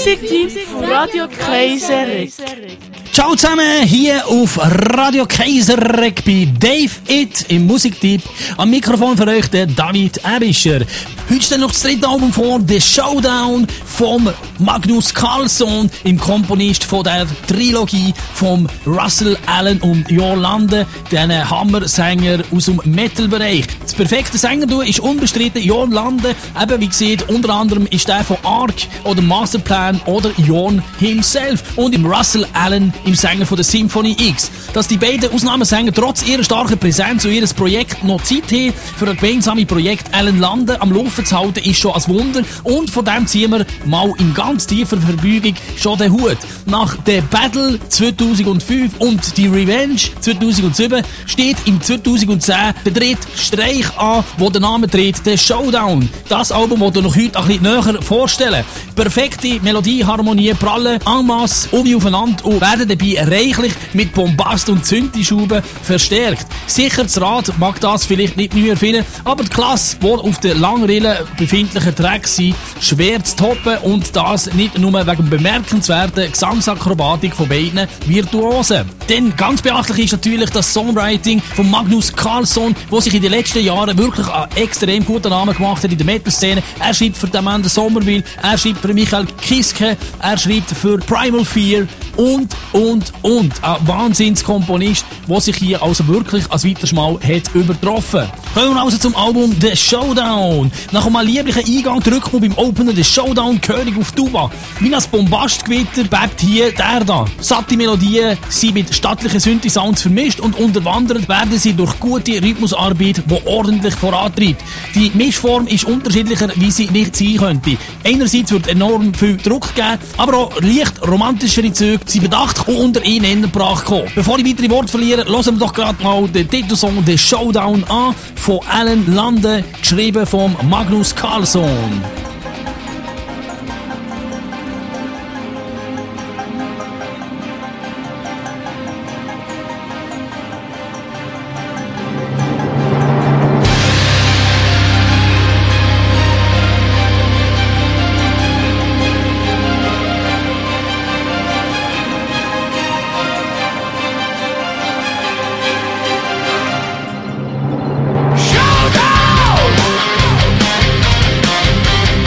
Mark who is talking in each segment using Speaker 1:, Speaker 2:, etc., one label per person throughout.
Speaker 1: Musikteam Radio Kaiserreck.
Speaker 2: Ciao zusammen, hier auf Radio Kaiserreck bei Dave It im Musiktipp. Am Mikrofon für euch der David Ebischer. Heute steht noch das dritte Album vor, The Showdown vom Magnus Carlsson, im Komponist von der Trilogie von Russell Allen und Jolande, diesen Hammersänger aus dem Metal-Bereich. Das perfekte Sänger ist unbestritten Jolande. Eben, wie gesagt, unter anderem ist der von Ark oder Masterplan oder Jorn himself. Und im Russell Allen, im Sänger von der Symphony X. Dass die beiden Ausnahmesänger trotz ihrer starken Präsenz und ihres Projekt noch Zeit haben, für ein gemeinsames Projekt Allen Lande am Laufen zu halten, ist schon ein Wunder. Und von dem ziehen wir mal in ganz tiefer Verbeugung schon den Hut. Nach der Battle 2005 und die Revenge 2007 steht im 2010 der dritte Streich an, wo der Name trägt, der Showdown. Das Album, das wir noch heute ein bisschen näher vorstellen. Perfekte Melodie, Harmonie, prallen en masse aufeinander und werden dabei reichlich mit Bombast und Zündischrauben verstärkt. Sicher, das Rad mag das vielleicht nicht mehr finden, aber die Klasse, die auf der Langrille befindlichen Tracks sind, schwer zu toppen und das nicht nur wegen bemerkenswerten Gesangsakrobatik von beiden Virtuosen. Denn ganz beachtlich ist natürlich das Songwriting von Magnus Carlsson, der sich in den letzten Jahren wirklich einen extrem guten Namen gemacht hat in der Metal-Szene. Er schreibt für Amanda Somerville, er schreibt für Michael Kiske, er schreibt für Primal Fear und. Ein Wahnsinnskomponist, der sich hier also wirklich als weiteres Mal hat übertroffen. Kommen wir also zum Album The Showdown. Nach einem lieblichen Eingang drückt man beim Opener The Showdown König auf Tuba. Wie ein Bombastgewitter bebt hier der da. Satte Melodien sind mit stattlichen Synthi-Sounds vermischt und unterwandert werden sie durch gute Rhythmusarbeit, die ordentlich vorantreibt. Die Mischform ist unterschiedlicher, wie sie nicht sein könnte. Einerseits wird enorm viel Druck geben, aber auch leicht romantischere Züge sind bedacht und unter ihnen gebracht kommen. Bevor ich weitere Worte verliere, hören wir doch gerade mal den Titelsong The Showdown an von Allen Lande, geschrieben von Magnus Carlsson.
Speaker 3: Showdown!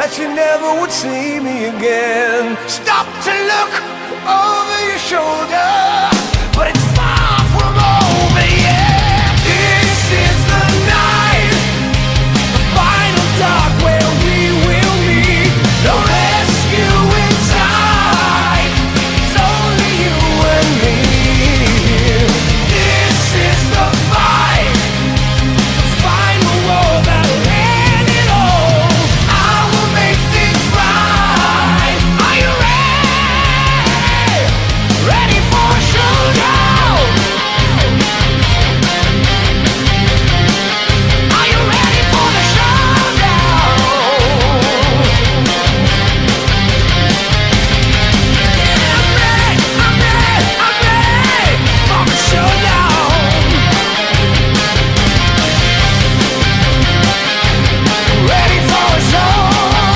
Speaker 3: that you never would see me again. Stop to look over your shoulder, but it's far from over yet. This is the night, the final dark where we will meet. No rescue inside, it's only you and me. This is the fight, the final war that'll end it all. I will make things right. Are you ready? Ready for a showdown? Are you ready for the showdown? I'm ready for the showdown. Ready for a showdown.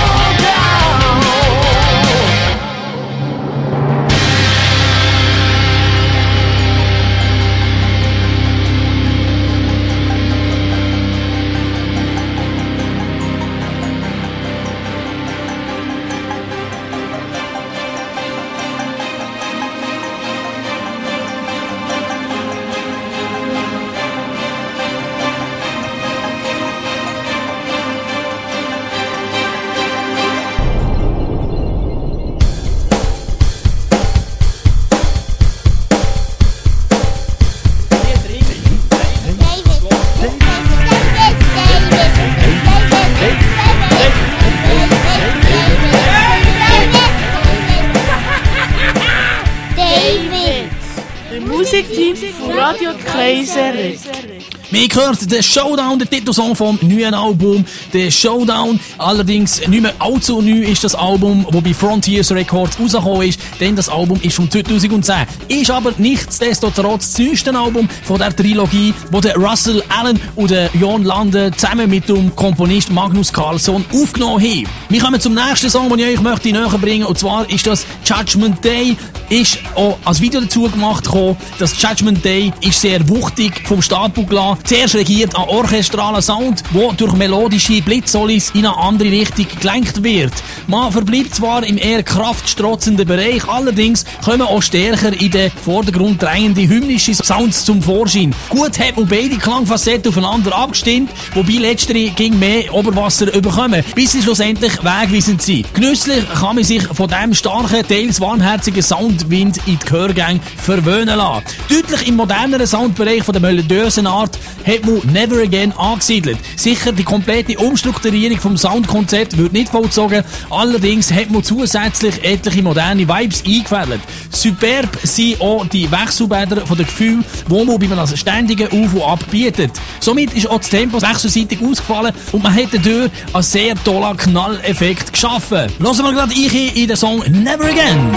Speaker 1: Der Musiktipp von Radio Kaiserreck.
Speaker 2: Wir gehört den Showdown, der Titelsong vom neuen Album, der Showdown. Allerdings nicht mehr allzu neu ist das Album, das bei Frontiers Records rausgekommen ist, denn das Album ist von 2010. Ist aber nichtsdestotrotz das neueste Album von der Trilogie, wo der Russell Allen und der Jon Lande zusammen mit dem Komponist Magnus Carlsson aufgenommen haben. Wir kommen zum nächsten Song, den ich euch möchte näher bringen, und zwar ist das Judgment Day. Ist auch als Video dazu gemacht gekommen. Das Judgment Day ist sehr wuchtig vom Startpunkt gelassen. Zuerst regiert ein orchestraler Sound, der durch melodische Blitzsolis in eine andere Richtung gelenkt wird. Man verbleibt zwar im eher kraftstrotzenden Bereich, allerdings kommen auch stärker in den Vordergrund drängende hymnische Sounds zum Vorschein. Gut hat man beide Klangfacetten aufeinander abgestimmt, wobei letztere ging mehr Oberwasser überkommen, bis sie schlussendlich wegweisend sind. Genüsslich kann man sich von diesem starken, teils warmherzigen Soundwind in die Gehörgänge verwöhnen lassen. Deutlich im moderneren Soundbereich von der melodiösen Art hat man Never Again angesiedelt. Sicher, die komplette Umstrukturierung vom Soundkonzept wird nicht vollzogen, allerdings hat man zusätzlich etliche moderne Vibes eingefädelt. Superb sind auch die Wechselbäder von den Gefühlen, die man bei einem ständigen Auf und Ab bietet. Somit ist auch das Tempo wechselseitig ausgefallen und man hat dadurch einen sehr tollen Knalleffekt geschaffen. Hören wir gerade in den Song Never Again.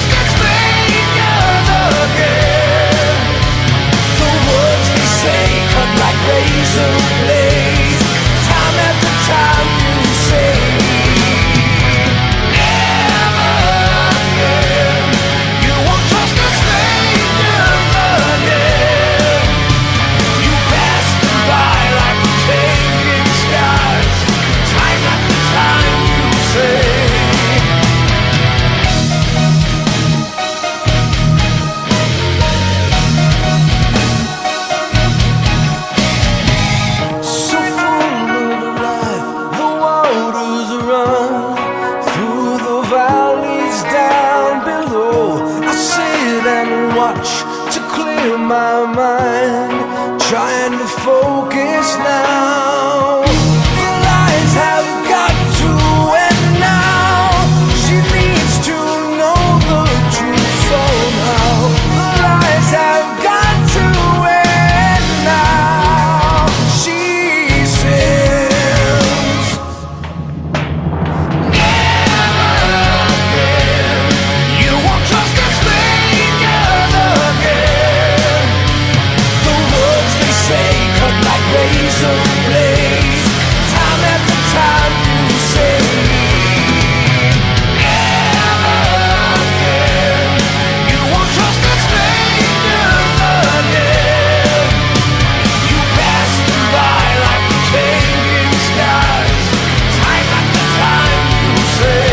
Speaker 2: Say
Speaker 3: focus now. The lies have got to end now. She needs to know the truth somehow. The lies have got to end now. She says, never again. You won't trust a stranger again. The words they say cut like razor blades. Time after time you say, never again. You won't trust a stranger again. You pass them by like changing skies. Time after time you say.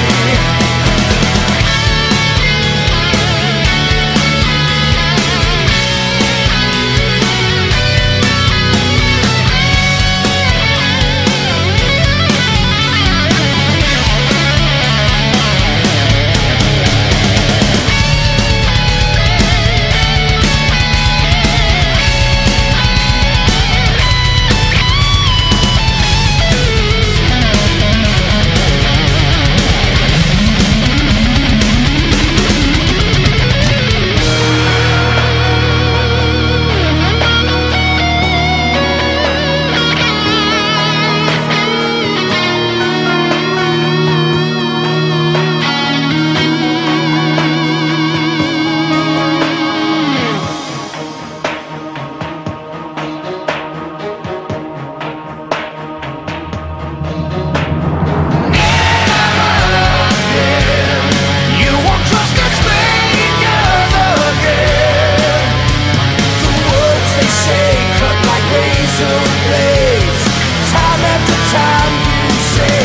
Speaker 3: You won't trust a stranger again. The words they say cut like razor blades. Time after time you say,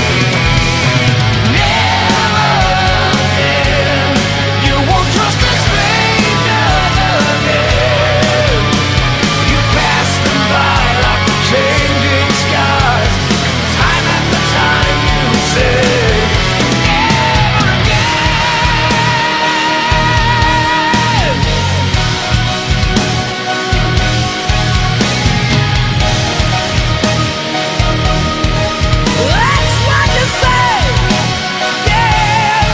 Speaker 3: never again. You won't trust a stranger again. You pass them by like the changing skies. Time after time you say, never again. That's what you say, yeah.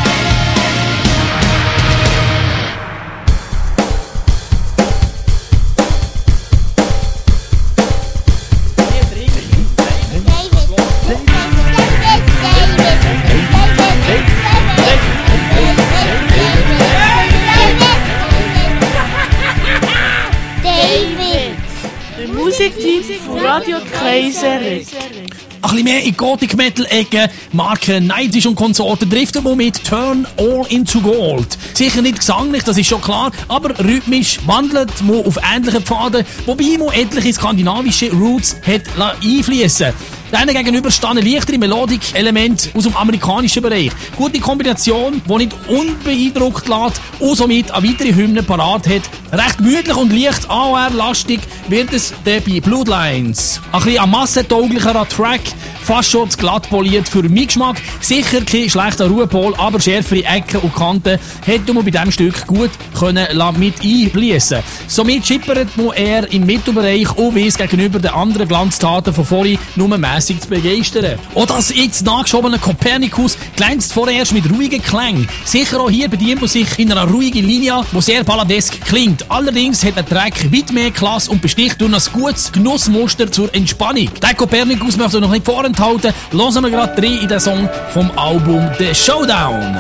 Speaker 1: David, der Musiktipp von Radio Kreiserich.
Speaker 2: Ein bisschen mehr in Gothic-Metal-Ecke, Marke Nightwish und Konsorten trifft man mit Turn All Into Gold. Sicher nicht gesanglich, das ist schon klar, aber rhythmisch wandelt man auf ähnliche Pfade, wobei man etliche skandinavische Roots hat einfließen. Denen gegenüber stehen leichtere Melodik-Elemente aus dem amerikanischen Bereich. Gute Kombination, die nicht unbeeindruckt lässt und somit eine weitere Hymne parat hat. Recht gemütlich und leicht AOR-lastig wird es dann bei Bloodlines. Ein bisschen ein massentauglicherer Track, fast schon zu glatt poliert für meinen Geschmack. Sicher kein schlechter Ruhepol, aber schärfere Ecken und Kanten hätte man bei diesem Stück gut können mit einfließen. Somit schippert man eher im Mittelbereich und weiss gegenüber den anderen Glanztaten von vorhin nur mässig zu begeistern. Auch das jetzt nachgeschobene Copernicus glänzt vorerst mit ruhigen Klängen. Sicher auch hier bedient man sich in einer ruhigen Linie, die sehr balladesk klingt. Allerdings hat der Track weit mehr Klasse und besticht durch ein gutes Genussmuster zur Entspannung. Den Copernicus möchte ich noch nicht vorenthalten. Hören wir gerade rein in den Song vom Album The Showdown.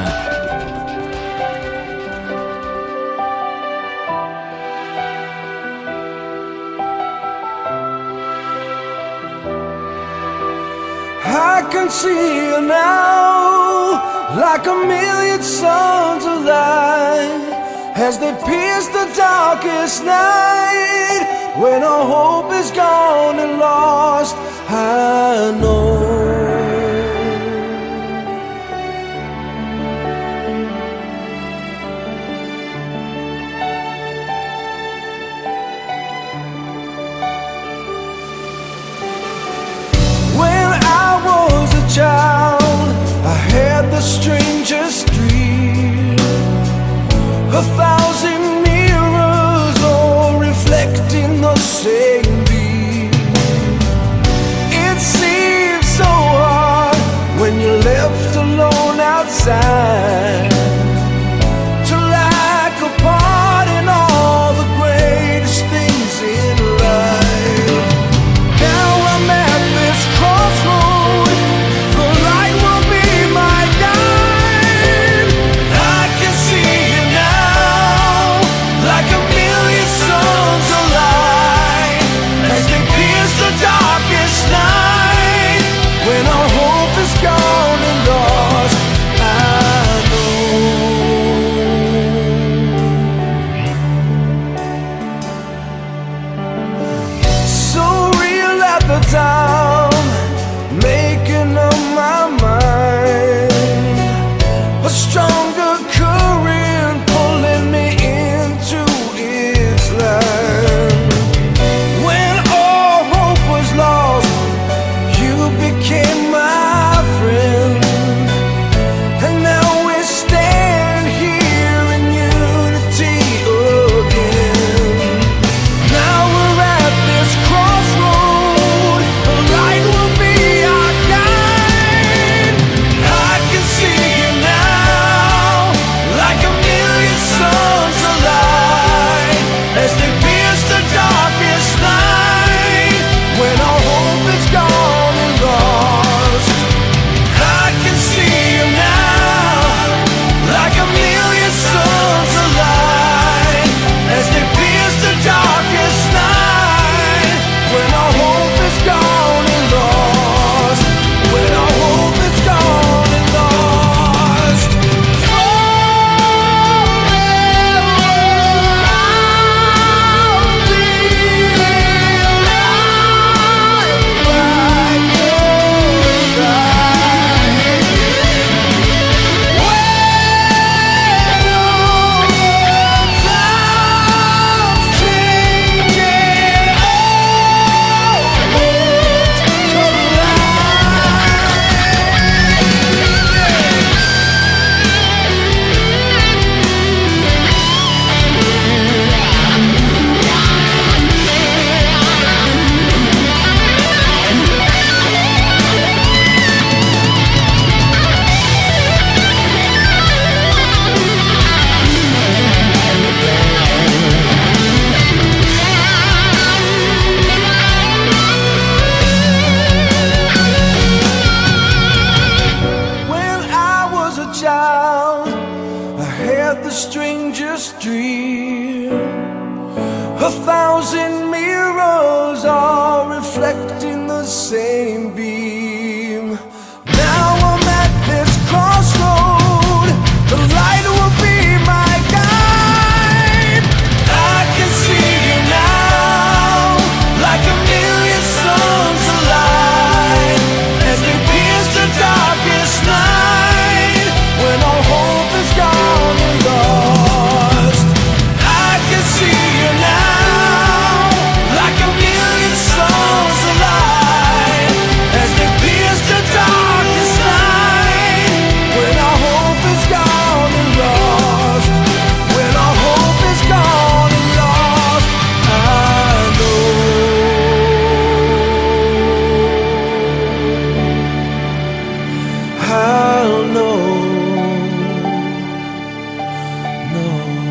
Speaker 3: I can see you now, like a million suns of light, as they pierce the darkest night. When our hope is gone and lost, I know child, I had the strangest dream. 1,000 mirrors all reflecting the same time, making up my mind. A stronger current pulling me into its land. When all hope was lost, you became my friend. And now we stand here in unity again. Now we're at this crossroad, the light will be our guide. I can see you now, like a million suns alight, as they pierce the darkest night, when our hope is gone and lost. I can see you now, like a million suns alight, as they pierce the darkest night, when our hope is gone and lost, when our hope is gone and lost. When I was a child, I had the strangest dream. 1,000 mirrors all reflecting the same beam. Now I'm at this crossroad, the light will be my guide. I can see you now, like a million suns alight, as they pierce the darkest night, when all hope is gone and lost. I can see you now, like a million suns alight, as they pierce the darkest night, when our hope is gone and lost, when our hope is gone and lost. I know, I'll know, no.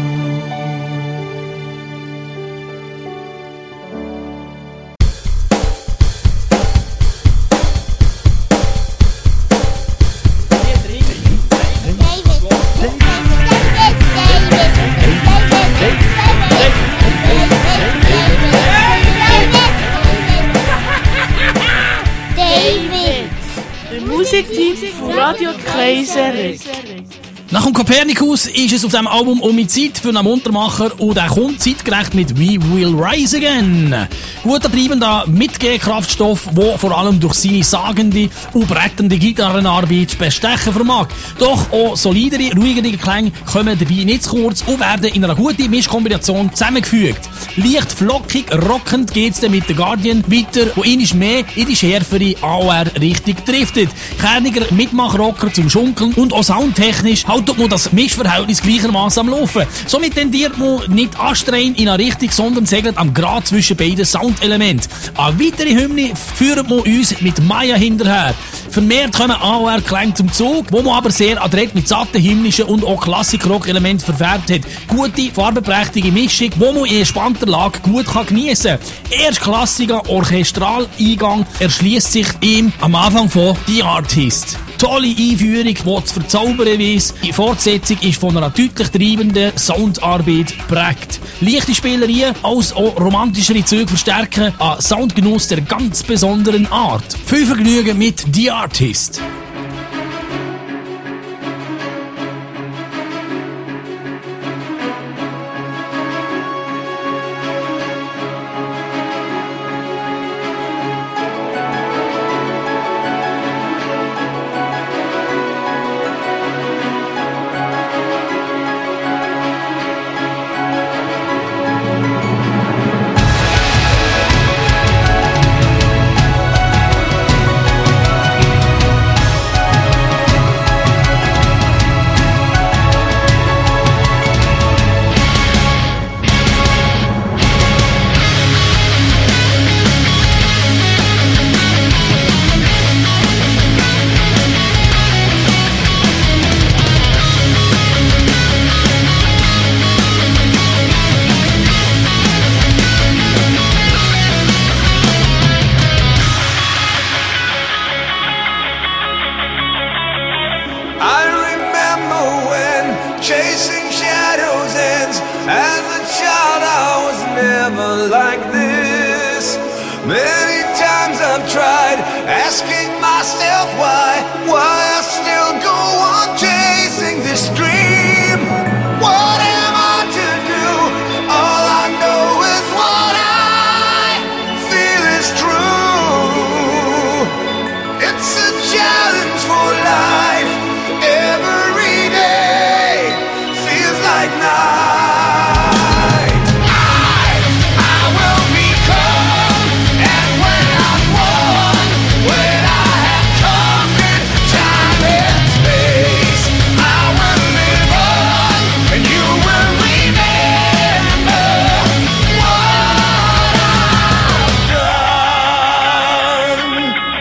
Speaker 1: David, der Musiktipp von Radio Kreiserich.
Speaker 2: Nach dem Kopernikus ist es auf diesem Album um die Zeit für einen Muntermacher und er kommt zeitgerecht mit We Will Rise Again. Guter treibender Mitgehkraftstoff, der vor allem durch seine sagende und brettende Gitarrenarbeit bestechen vermag. Doch auch solidere, ruhigere Klänge kommen dabei nicht zu kurz und werden in einer guten Mischkombination zusammengefügt. Leicht flockig, rockend geht's dann mit The Guardian weiter, wo einmal mehr in die schärfere AOR-Richtung driftet. Kerniger Mitmachrocker zum Schunkeln und auch soundtechnisch haltet man das Mischverhältnis gleichermaßen am Laufen. Somit tendiert man nicht anstrengend in eine Richtung, sondern segelt am Grad zwischen beiden Soundelementen. Eine weitere Hymne führt man uns mit Maya hinterher. Vermehrt kommen AOR-Klänge zum Zug, wo man aber sehr adrett mit satten hymnischen und auch Klassik-Rock-Elementen verfärbt hat. Gute, farbenprächtige Mischung, wo man in entspannter Lage gut geniessen kann. Erstklassiger Orchestraleingang erschließt sich ihm am Anfang von The Artist. Tolle Einführung, die zu verzaubern weiss. Die Fortsetzung ist von einer deutlich treibenden Soundarbeit geprägt. Leichte Spielereien als auch romantischere Züge verstärken an Soundgenuss der ganz besonderen Art. Viel Vergnügen mit The Artist.
Speaker 3: times I've tried asking myself why I still go on chasing this dream. What am I to do? All I know is what I feel is true. It's a challenge for life. Every day feels like night. I will become, and when I'm one, when I have conquered time and space, I will live on, and you will remember what I've done.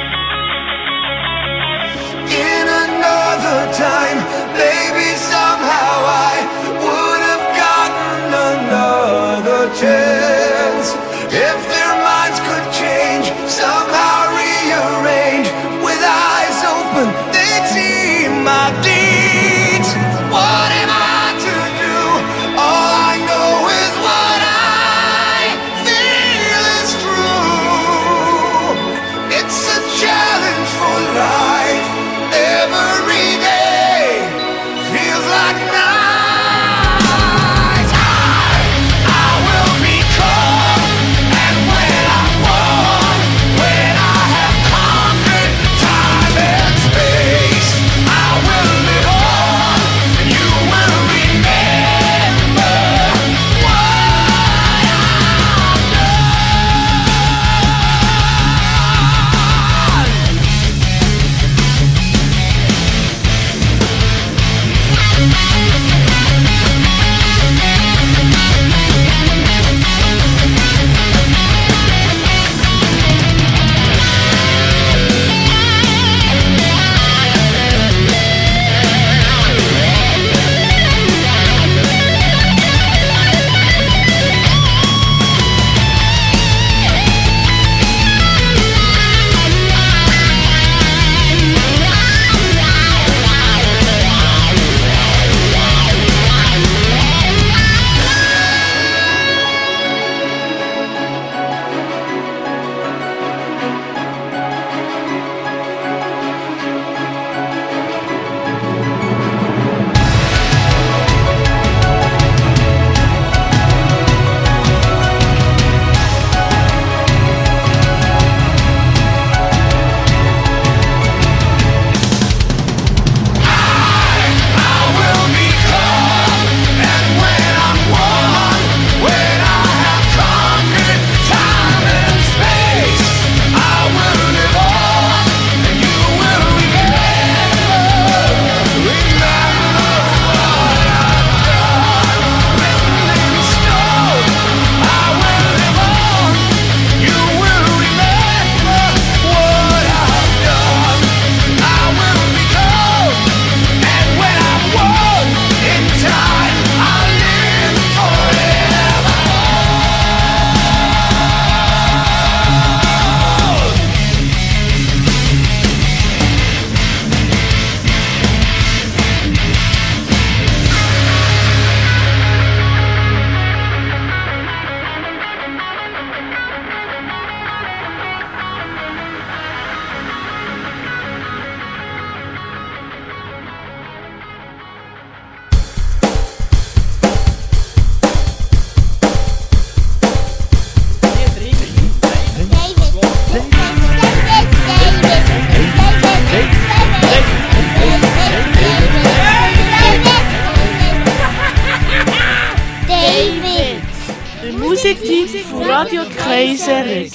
Speaker 3: In another time, maybe somehow I would have gotten another chance. If their minds could change, somehow rearrange, with eyes open, they'd see my deeds. What am I to do? All I know is what I feel is true. It's a challenge for life. Every day feels like night. I will become, and when I'm one, when I have conquered time and space, I will live on, and you will remember what I've
Speaker 1: Musiktipp von Radio Kreiserregg.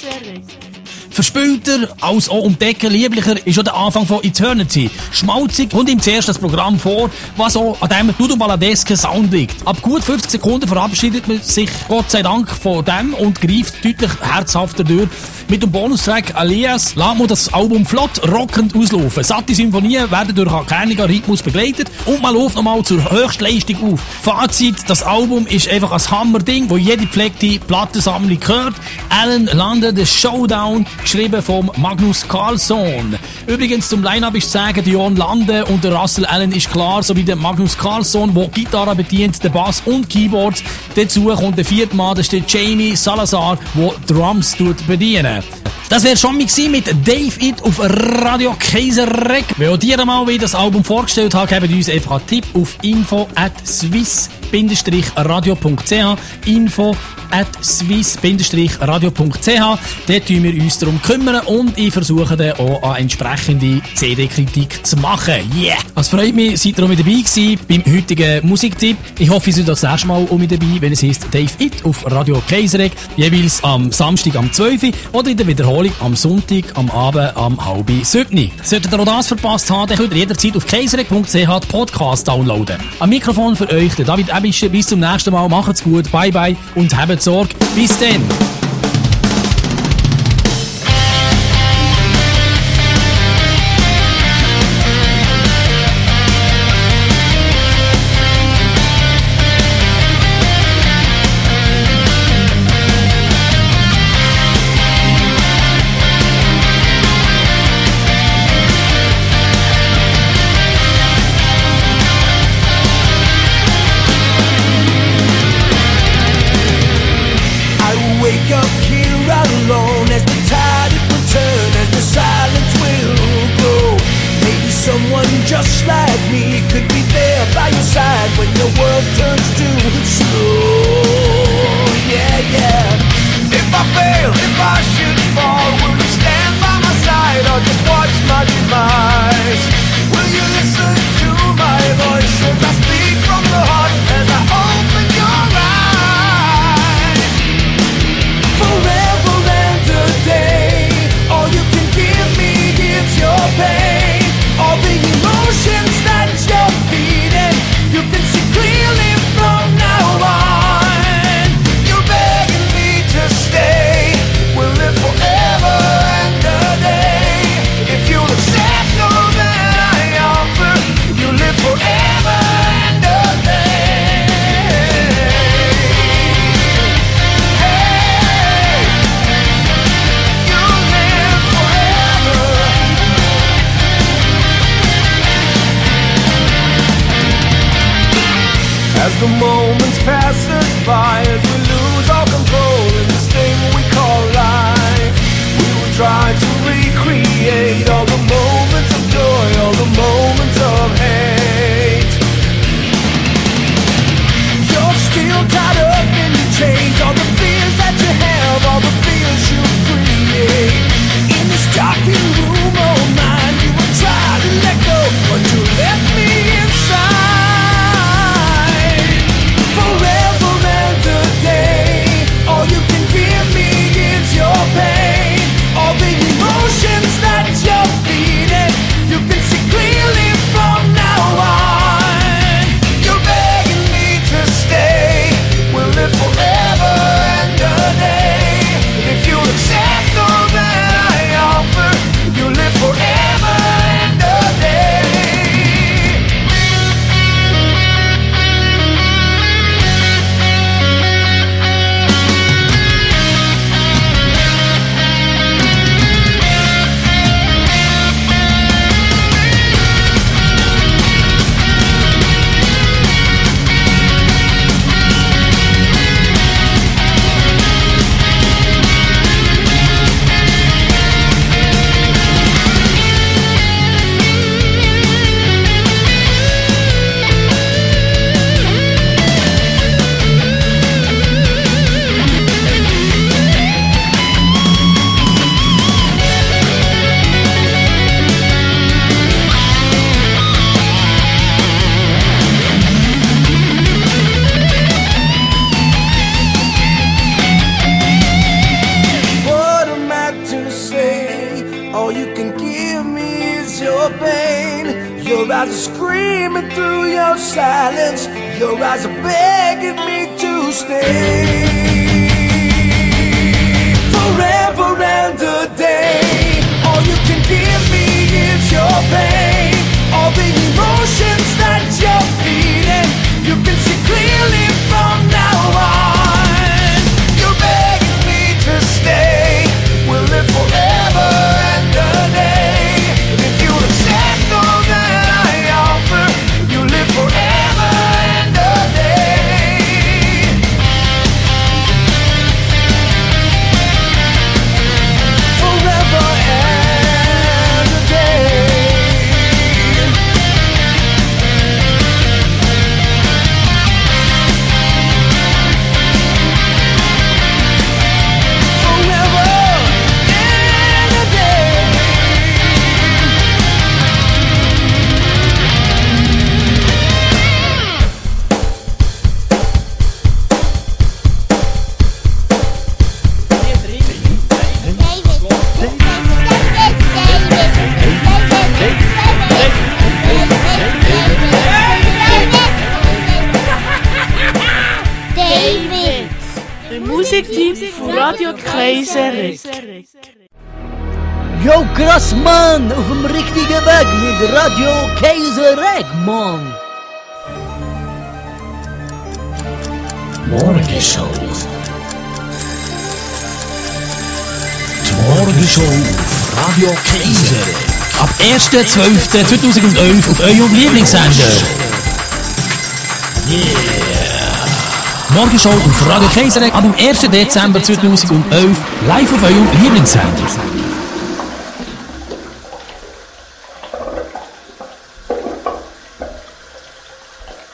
Speaker 2: Verspielter als auch um die Ecke lieblicher ist schon der Anfang von Eternity. Schmalzig und ihm zuerst das Programm vor, was auch an diesem Dudu-Baladesken Sound liegt. Ab gut 50 Sekunden verabschiedet man sich Gott sei Dank von dem und greift deutlich herzhafter durch. Mit dem Bonustrack Alias lässt man das Album flott rockend auslaufen. Satte Symphonien werden durch einen kernigen Rhythmus begleitet und man läuft nochmal zur Höchstleistung auf. Fazit, das Album ist einfach ein Hammerding, wo jede gepflegte Plattensammlung gehört. Alan London, The Showdown, geschrieben vom Magnus Carlsson. Übrigens zum Line-Up ist zu sagen, Jon Lande und der Russell Allen ist klar, sowie der Magnus Carlsson, der Gitarre bedient, der Bass und Keyboards. Dazu kommt der vierte Mann, das ist der Jamie Salazar, der Drums bedienen. Das wäre schon mit Dave It auf Radio Kaiserreg. Wenn auch dir mal wieder das Album vorgestellt habe, gebt uns einfach einen Tipp auf info@swiss-radio.ch info@swiss-radio.ch. Dort tun wir uns darum kümmern und ich versuche dann auch eine entsprechende CD-Kritik zu machen. Yeah! Es freut mich, seid ihr auch mit dabei gewesen beim heutigen Musiktipp. Ich hoffe, ihr seid das nächste Mal auch mit dabei, wenn es heisst Dave It auf Radio Kaiserreg. Jeweils am Samstag am 12 Uhr oder in der Wiederholung am Sonntag am Abend am 6:30. Solltet ihr auch das verpasst haben, dann könnt ihr jederzeit auf kaiserreg.ch den Podcast downloaden. Am Mikrofon für euch der David Ebischer. Bis zum nächsten Mal. Macht's gut. Bye bye und habt Sorge. Bis dann.
Speaker 3: Just like me could be there by your side when your world turns to slow. Yeah, yeah. If I fail, if I should fall, will you stand by my side or just watch my demise? Will you listen to my voice as I speak from the heart as I open your eyes? Forever and a day, all you can give me is your pain. All the emotions that you're feeding, you can see clearly from now on. You're begging me to stay, we'll live forever and a day. If you'll accept all that I offer, you'll live forever and a day. Hey, you'll live forever. As the moments pass us by, as we lose all control in this thing we call life, we will try to recreate all the moments of joy, all the moments of hate. You're still tied up in the chains, all the fears that you have, all the fears you create. In this darkened room of mine, you will try to let go, but you left me inside. Forever and a day, all you can give me is your pain. All the emotions that you're feeding, you can see clearly from now on. You're begging me to stay, we'll live forever and a day. If you'll accept all that I offer, you'll live forever and a day. All you can give me is your pain. Your eyes are screaming through your silence. Your eyes are begging me to stay. Forever and a day, all you can give me is your pain. All the emotions that you're feeding, you can see clearly from now on. You're begging me to stay, we'll live forever and a day. If you'll accept all that I offer, you'll live forever and a day. Forever
Speaker 1: Kaiserregg.
Speaker 4: Yo, krass, Mann! Auf dem richtigen Weg mit Radio Kaiserregg, Mann!
Speaker 2: Morgenshow. Die Morgenshow auf Radio Kaiserregg. Ab 1.12.2011 auf eurem Lieblingssender. Yeah! Morgenshow auf Radio Kaiserregg ab dem 1. Dezember 2011 live auf eurem Lieblingssender.